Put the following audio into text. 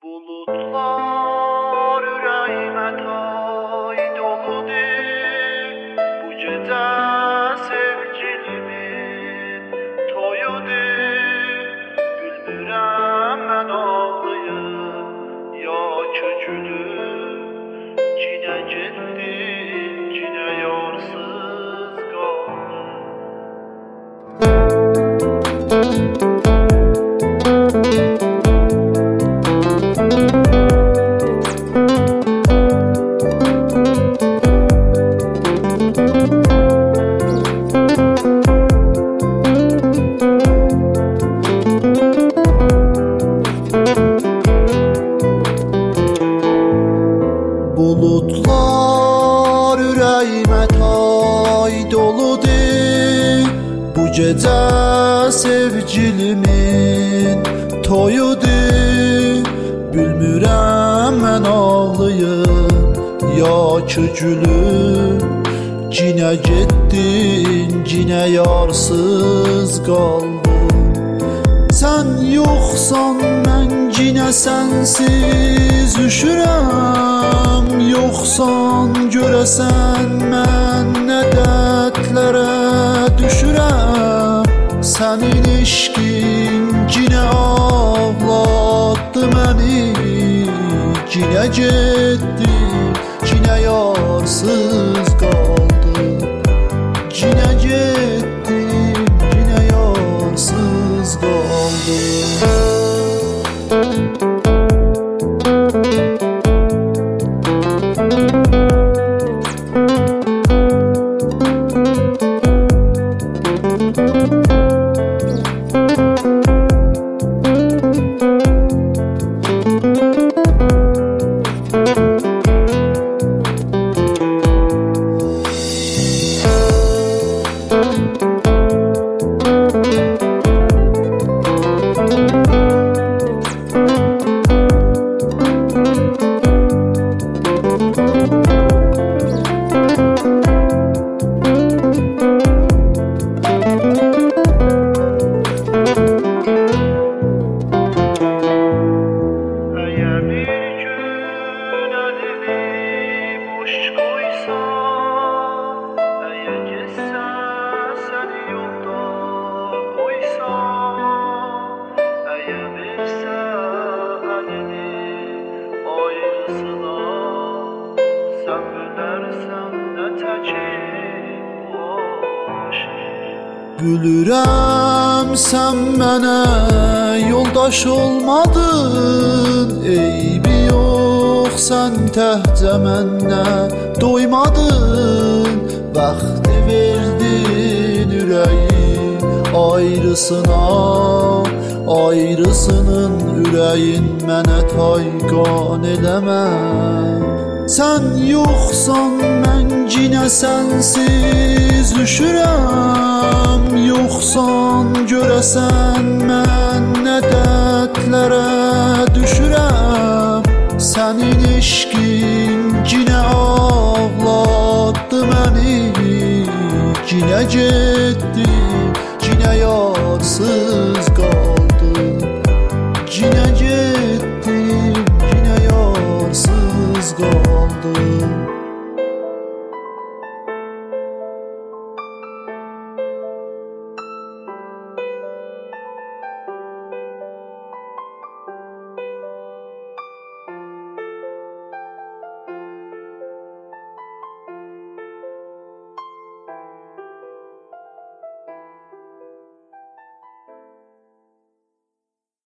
Bulutlar ürəyimə tay doludur. Bu gecə sevgilimin toyudur. Bilmirəm mən ağlayım ya kökülüm. Cinə getdim, cinə yarsız qaldım. Bulutlar ürəyimə tay doludur. Bu gecə sevgilimin toyudur. Bilmirəm mən ağlayım ya ki gülüm. Cinə getdin, cinə yarsız qaldım. Sən yoxsan mən cinə sənsiz üşürəm. Yoxsan görəsən mən nə dərdlərə düşürəm. Sənin eşqin cinə ağlatdı məni. Cinə getdim, cinə yarsız qaldım. Cinə getdim, cinə yarsız qaldım. Gülürəm sən mənə yoldaş olmadın. Eybi yox sən təhcə mənnə doymadın. Vaxtı verdin ürəyin ayrısına. Ayrısının ürəyin mənə tayqan eləmə. Sən yoxsan mən cinə sənsiz üşürəm. Yoxsan görəsən mən nə dərdlərə düşürəm. Sənin eşqin cinə ağlatdı məni. Cinə getdim, cinə yarsız qaldım. Cinə getdim.